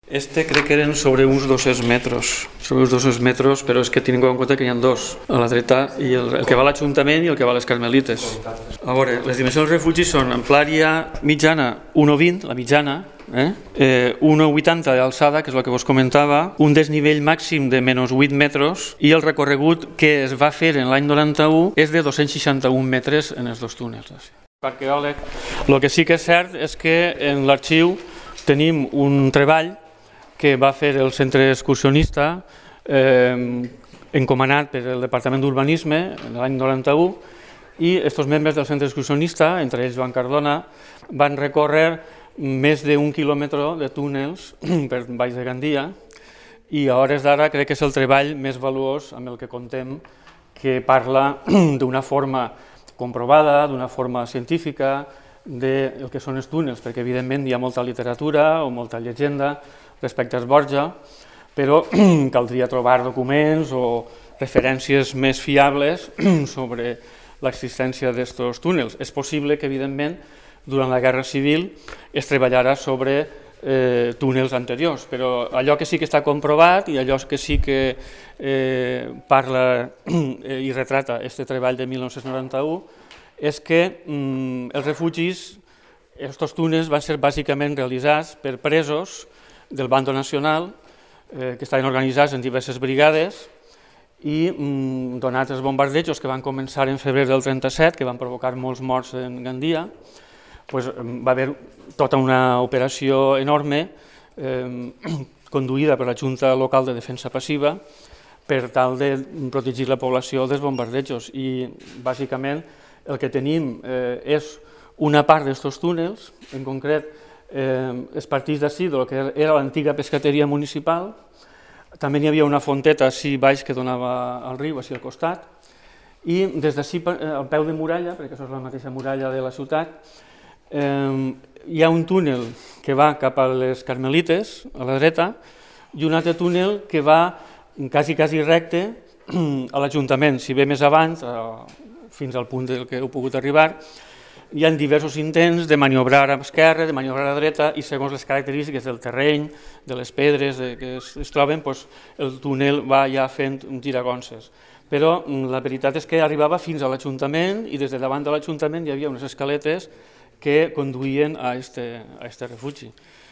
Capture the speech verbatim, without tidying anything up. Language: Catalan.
Este crec que eren sobre uns dos-cents metres, sobre uns dos-cents metres, però és que tinguem en compte que hi ha dos, a la dreta, i el, el que va a l'Ajuntament i el que va a les Carmelites. A veure, les dimensions dels refugis són amplària mitjana un coma vint, la mitjana, eh? Eh, un coma vuitanta d'alçada, que és el que vos comentava, un desnivell màxim de menys vuit metres, i el recorregut que es va fer en l'any noranta-u és de dos-cents seixanta-un metres en els dos túnels. Arqueòleg, el que sí que és cert és que en l'arxiu tenim un treball que va fer el centre excursionista eh, encomanat per el Departament d'Urbanisme en l'any noranta-u, i aquests membres del centre excursionista, entre ells Joan Cardona, van recórrer més d'un quilòmetre de túnels per baix de Gandia, i a hores d'ara crec que és el treball més valuós amb el que contem, que parla d'una forma comprovada, d'una forma científica, del que són els túnels, perquè evidentment hi ha molta literatura o molta llegenda respecte als Borja, però caldria trobar documents o referències més fiables sobre l'existència d'aquests túnels. És possible que, evidentment, durant la Guerra Civil es treballara sobre eh, túnels anteriors, però allò que sí que està comprovat i allò que sí que eh, parla eh, i retrata aquest treball de mil nou-cents noranta-u és que mm, els refugis, aquests túnels van ser bàsicament realitzats per presos del bando nacional, eh, que estaven organitzats en diverses brigades, i mm, donats els bombardejos que van començar en febrer del trenta-set, que van provocar molts morts en Gandia, pues, va haver tota una operació enorme eh, conduïda per la Junta Local de Defensa Passiva per tal de protegir la població dels bombardejos, i bàsicament el que tenim eh, és una part d'aquests túnels, en concret eh, es partís d'ací, del que era l'antiga pescateria municipal. També hi havia una fonteta així baix que donava al riu, així al costat, i des d'ací, al peu de muralla, perquè això és la mateixa muralla de la ciutat, eh, hi ha un túnel que va cap a les Carmelites, a la dreta, i un altre túnel que va quasi, quasi recte a l'Ajuntament. Si ve més abans, eh, fins al punt del que heu pogut arribar, hi ha diversos intents de maniobrar a esquerra, de maniobrar a dreta, i segons les característiques del terreny, de les pedres que es troben, el túnel va ja fent giragonses. Però la veritat és que arribava fins a l'Ajuntament, i des de davant de l'Ajuntament hi havia unes escaletes que conduïen a aquest refugi.